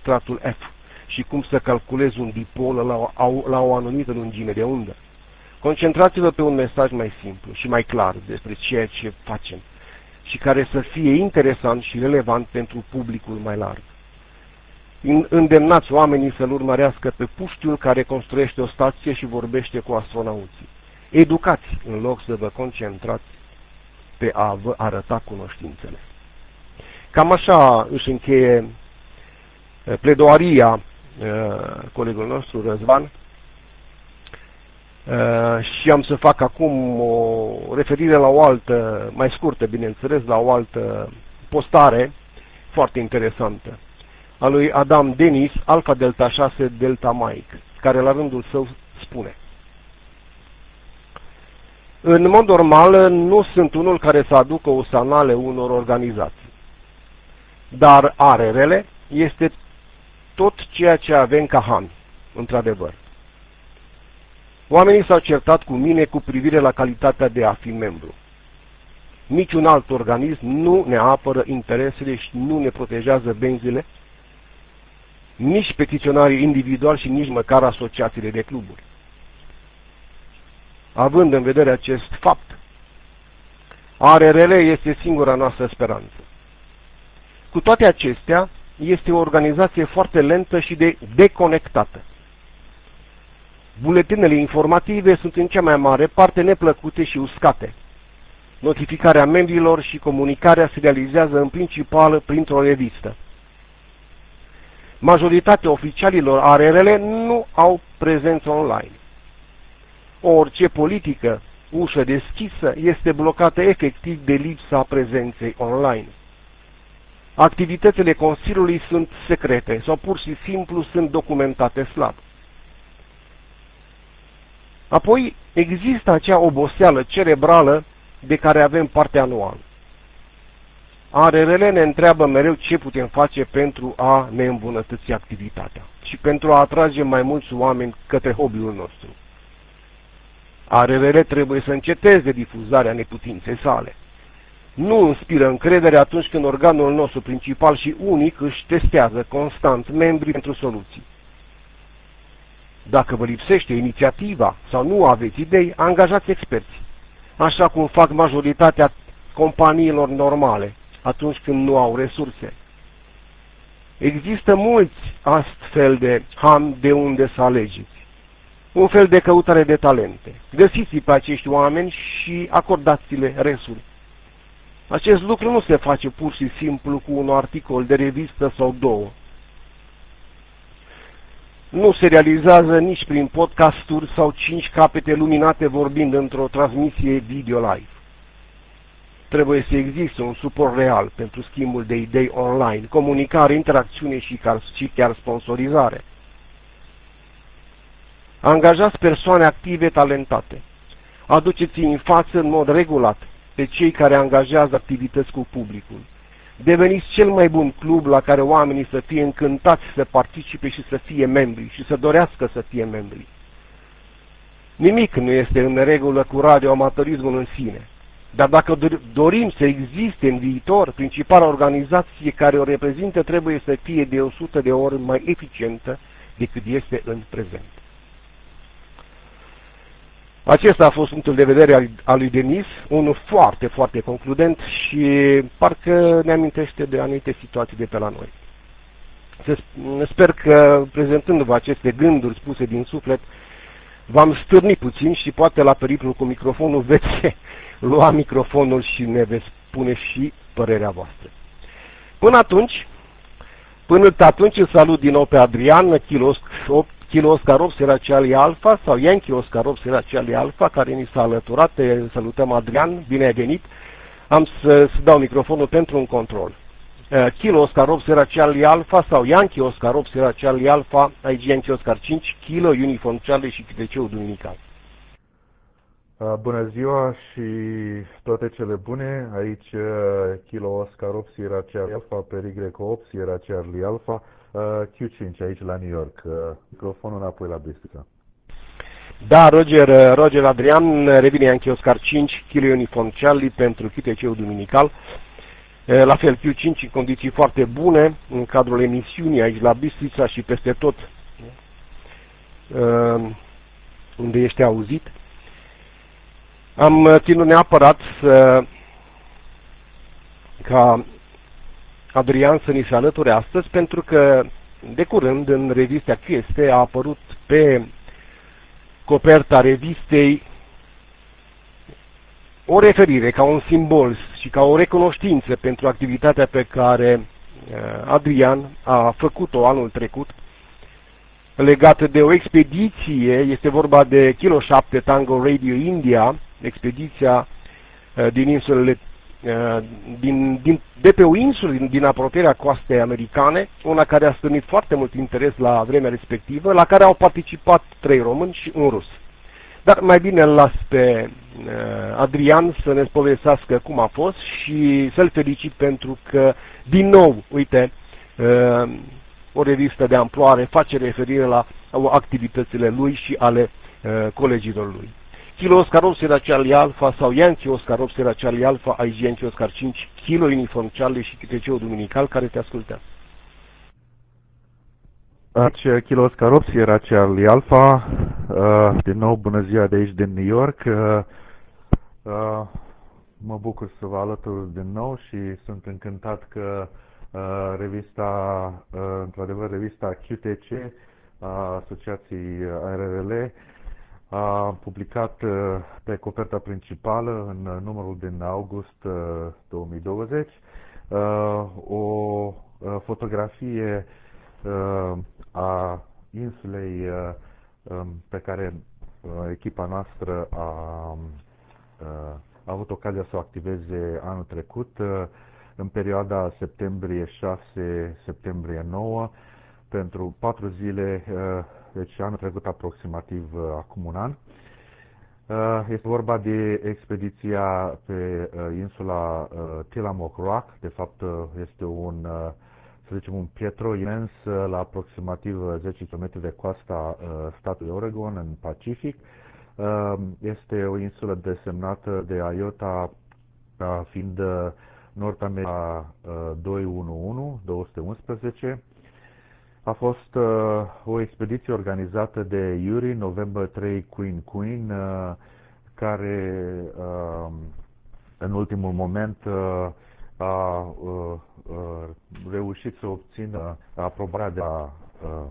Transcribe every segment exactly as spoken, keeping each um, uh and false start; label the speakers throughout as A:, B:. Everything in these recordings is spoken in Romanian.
A: stratul F și cum să calculezi un dipol la o, la o anumită lungime de undă. Concentrați-vă pe un mesaj mai simplu și mai clar despre ceea ce facem și care să fie interesant și relevant pentru publicul mai larg. Îndemnați oamenii să-l urmărească pe puștiul care construiește o stație și vorbește cu astronauții. Educați în loc să vă concentrați pe a vă arăta cunoștințele. Cam așa își încheie pledoaria colegul nostru, Răzvan, și am să fac acum o referire la o altă, mai scurtă, bineînțeles, la o altă postare foarte interesantă a lui Adam Denis, Alpha Delta șase Delta Mike, care la rândul său spune: în mod normal, nu sunt unul care să aducă usanale unor organizații, dar A R R-le este tot ceea ce avem ca hami, într-adevăr. Oamenii s-au certat cu mine cu privire la calitatea de a fi membru. Niciun alt organism nu ne apără interesele și nu ne protejează benzile, nici petiționarii individuali și nici măcar asociațiile de cluburi. Având în vedere acest fapt, A R R-le este singura noastră speranță. Cu toate acestea, este o organizație foarte lentă și de deconectată. Buletinele informative sunt în cea mai mare parte neplăcute și uscate. Notificarea membrilor și comunicarea se realizează în principal printr-o revistă. Majoritatea oficialilor A R R-le nu au prezență online. Orice politică, ușă deschisă, este blocată efectiv de lipsa prezenței online. Activitățile Consiliului sunt secrete sau pur și simplu sunt documentate slab. Apoi există acea oboseală cerebrală de care avem parte anual. A R R-le ne întreabă mereu ce putem face pentru a ne îmbunătăți activitatea și pentru a atrage mai mulți oameni către hobby-ul nostru. A R R-le trebuie să înceteze difuzarea neputinței sale. Nu inspiră încredere atunci când organul nostru principal și unic își testează constant membrii pentru soluții. Dacă vă lipsește inițiativa sau nu aveți idei, angajați experți, așa cum fac majoritatea companiilor normale atunci când nu au resurse. Există mulți astfel de ham de unde să alegeți. Un fel de căutare de talente. Găsiți-i pe acești oameni și acordați-le resurse. Acest lucru nu se face pur și simplu cu un articol de revistă sau două. Nu se realizează nici prin podcasturi sau cinci capete luminate vorbind într-o transmisie video live. Trebuie să existe un suport real pentru schimbul de idei online, comunicare, interacțiune și chiar sponsorizare. Angajați persoane active, talentate. Aduceți-i în față în mod regulat pe cei care angajează activități cu publicul. Deveniți cel mai bun club la care oamenii să fie încântați să participe și să fie membri și să dorească să fie membri. Nimic nu este în regulă cu radioamatorismul în sine, dar dacă dorim să existe în viitor, principala organizație care o reprezintă trebuie să fie de o sută de ori mai eficientă decât este în prezent. Acesta a fost punctul de vedere al lui Denis, unul foarte, foarte concludent și parcă ne amintește de anumite situații de pe la noi. Sper că, prezentându-vă aceste gânduri spuse din suflet, v-am stârnit puțin și poate la periplul cu microfonul veți lua microfonul și ne veți spune și părerea voastră. Până atunci, până atunci îl salut din nou pe Adrian, Kilo Oscar opt Sierra Charlie Alpha sau Yankee Oscar opt Sierra Charlie Alpha, care ni s-a alăturat. Te salutăm, Adrian, bine ai venit. Am să, să dau microfonul pentru un control. Uh, Kilo Oscar opt Sierra Charlie Alpha sau Yankee Oscar opt Sierra Charlie Alpha, aici Yankee Oscar cinci, Kilo Uniform Charlie și câteceul duminical.
B: Uh, bună ziua și toate cele bune, aici uh, Kilo Oscar opt Sierra Charlie Alpha, Perigre opt Sierra Charlie Alpha, uh, Q cinci aici la New York, uh, microfonul înapoi la Bistrița.
A: Da, Roger, Roger Adrian, revine Yankee Oscar cinci, Kilo Uniform Charlie pentru câteceul duminical. La fel Q cinci în condiții foarte bune, în cadrul emisiunii aici la Bistrița și peste tot unde ești auzit. Am ținut neapărat să, ca Adrian să ni se alăture astăzi, pentru că de curând în revista Q S T a apărut pe coperta revistei o referire ca un simbol și ca o recunoștință pentru activitatea pe care Adrian a făcut-o anul trecut legată de o expediție. Este vorba de Kilo șapte Tango Radio India, expediția din insulele din, din, de pe o insulă din, din apropierea coastei americane, una care a stârnit foarte mult interes la vremea respectivă, la care au participat trei români și un rus. Dar mai bine îl las pe uh, Adrian să ne povestească cum a fost și să-l felicit pentru că, din nou, uite, uh, o revistă de amploare face referire la activitățile lui și ale uh, colegilor lui. Kilo Oscar opt Sierra Charlie Alpha sau Yankee Oscar opt Sierra Charlie Alpha, aici Yankee Oscar cinci, Kilo Uniform Charlie și T C-ul Duminical care te ascultă.
B: Aici Kilo Oscar opt Sierra Charlie Alpha, uh, din nou bună ziua de aici din New York. Uh, uh, mă bucur să vă alătur din nou și sunt încântat că uh, revista, uh, într-adevăr revista Q T C a Asociației A R R L a publicat uh, pe coperta principală în uh, numărul din august uh, două mii douăzeci uh, o uh, fotografie uh, a insulei uh, um, pe care uh, echipa noastră a, uh, a avut ocazia să o activeze anul trecut uh, în perioada septembrie șase septembrie nouă pentru patru zile, uh, deci anul trecut aproximativ uh, acum un an. Uh, este vorba de expediția pe uh, insula uh, Tillamook Rock. De fapt uh, este un, uh, să zicem, un pietro imens uh, la aproximativ zece kilometri de coasta uh, statului Oregon în Pacific. Uh, este o insulă desemnată de IOTA uh, fiind uh, North America uh, două unu unu, două sute unsprezece. A fost uh, o expediție organizată de Yuri, November trei Queen Queen, uh, care uh, în ultimul moment uh, a uh, uh, reușit să obțină aprobarea de la uh,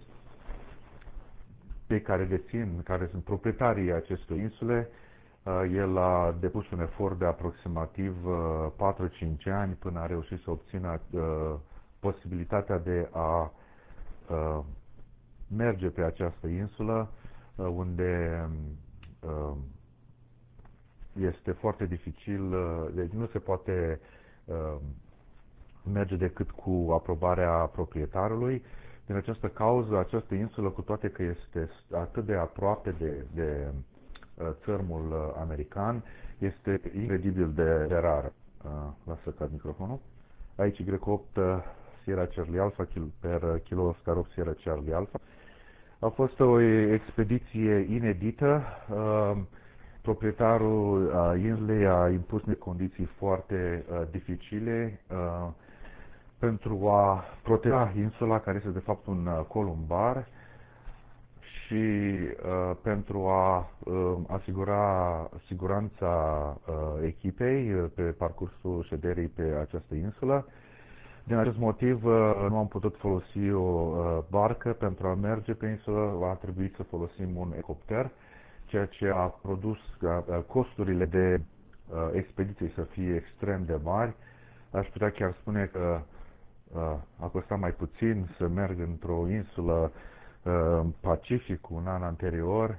B: cei care dețin, care sunt proprietarii acestei insule. Uh, el a depus un efort de aproximativ uh, patru cinci ani până a reușit să obțină uh, posibilitatea de a Uh, merge pe această insulă uh, unde uh, este foarte dificil, uh, deci nu se poate uh, merge decât cu aprobarea proprietarului. Din această cauză, această insulă, cu toate că este atât de aproape de, de uh, țărmul uh, american, este incredibil de, de rar. Uh, lasă cad microfonul. Aici Y opt Sierra Charlie Alpha per Kilo Oscar opt Sierra Charlie Alpha. A fost o expediție inedită. Uh, proprietarul uh, insulei a impus niște condiții foarte uh, dificile uh, pentru a proteja insula, care este de fapt un uh, columbar, și uh, pentru a uh, asigura siguranța uh, echipei uh, pe parcursul șederii pe această insulă. Din acest motiv nu am putut folosi o barcă pentru a merge pe insulă, a trebuit să folosim un elicopter, ceea ce a produs costurile de expediție să fie extrem de mari. Aș putea chiar spune că a costat mai puțin să merg într-o insulă în Pacific un an anterior,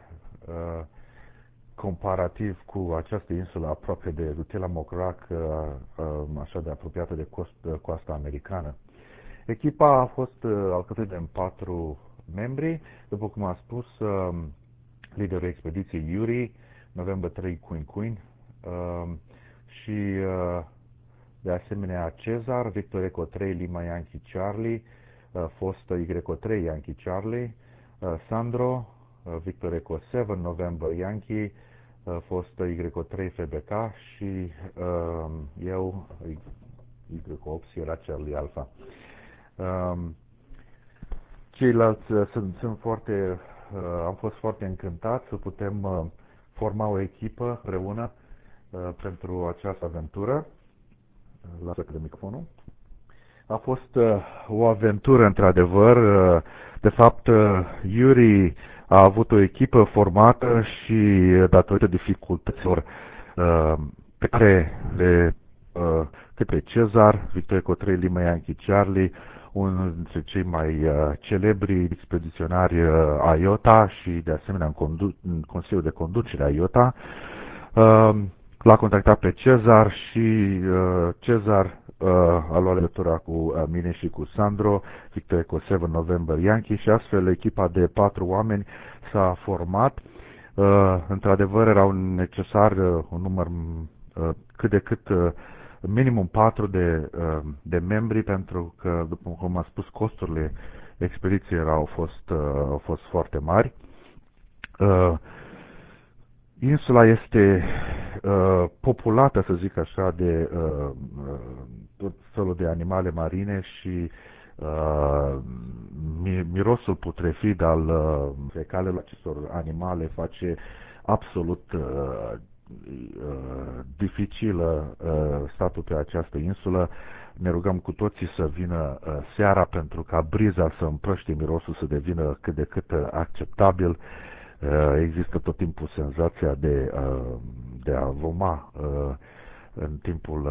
B: comparativ cu această insulă aproape de Tillamook Rock, așa de apropiată de coasta americană. Echipa a fost alcătuită în patru membri, după cum am spus, liderul expediției Yuri, November trei Queen Queen, și de asemenea Cezar, Victor Eco trei Lima Yankee Charlie, fost Y trei Yankee Charlie, Sandro, Victor Eco șapte November Yankee, fost Y trei F B K și uh, eu, Y opt Sierra Charlie Alpha. Um, ceilalți uh, sunt, sunt foarte, uh, am fost foarte încântat să putem uh, forma o echipă împreună uh, pentru această aventură. Lasă de microfonul. A fost uh, o aventură într-adevăr. Uh, de fapt, uh, Yuri a avut o echipă formată și datorită dificultăților uh, pe care le uh, către Cezar, Victor Cotrei Lima Yankee Charlie, unul dintre cei mai uh, celebri expediționari uh, IOTA și de asemenea în, condu- în Consiliul de Conducere a IOTA, uh, l-a contactat pe Cezar și uh, Cezar uh, a luat legătura cu uh, mine și cu Sandro, Victor Eco șapte November Yankee, și astfel echipa de patru oameni s-a format. Uh, într-adevăr erau necesar uh, un număr uh, cât de cât uh, minimum patru de, uh, de membri, pentru că, după cum am spus, costurile expediției au fost, uh, au fost foarte mari. Uh, Insula este uh, populată, să zic așa, de uh, uh, tot felul de animale marine și uh, mirosul putrefid al uh, fecalelor acestor animale face absolut uh, uh, dificilă uh, statul pe această insulă. Ne rugăm cu toții să vină uh, seara pentru ca briza să împrăște mirosul, să devină cât de cât acceptabil. Există tot timpul senzația de, de a voma în timpul,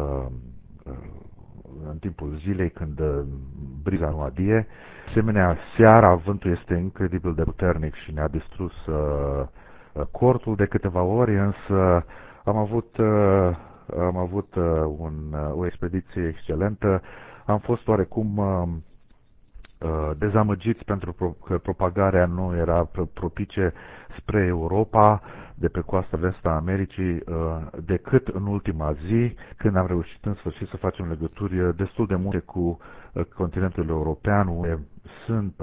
B: în timpul zilei când briza nu adie. Asemenea, seara vântul este incredibil de puternic și ne-a distrus cortul de câteva ori, însă am avut, am avut un, o expediție excelentă. Am fost oarecum dezamăgiți pentru că propagarea nu era propice spre Europa, de pe coasta de est a Americii, decât în ultima zi, când am reușit în sfârșit să facem legături destul de multe cu continentul european, unde sunt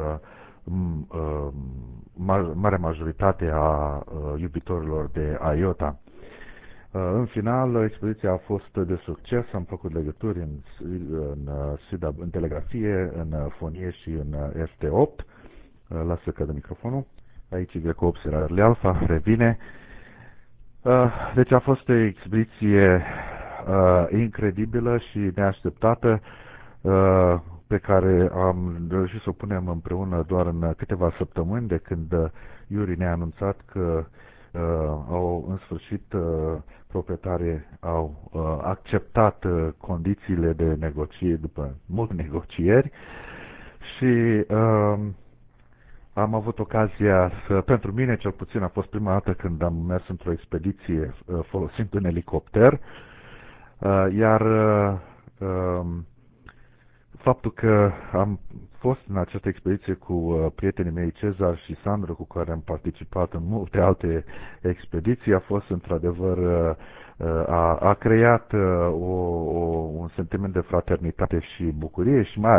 B: marea majoritate a iubitorilor de IOTA. În final, expediția a fost de succes, am făcut legături în, în, în, în telegrafie, în fonie și în F T opt. Lasă că de microfonul. Aici Y opt Sierra Alpha revine. Deci a fost o expediție incredibilă și neașteptată, pe care am reușit să o punem împreună doar în câteva săptămâni, de când Yuri ne-a anunțat că Uh, au, în sfârșit, uh, proprietarii au uh, acceptat uh, condițiile de negocieri după multe negocieri și uh, am avut ocazia să, pentru mine cel puțin a fost prima dată când am mers într-o expediție uh, folosind un elicopter, uh, iar uh, uh, faptul că am fost în această expediție cu uh, prietenii mei Cezar și Sandro, cu care am participat în multe alte expediții, a fost într-adevăr, uh, a, a creat uh, o, o, un sentiment de fraternitate și bucurie și mai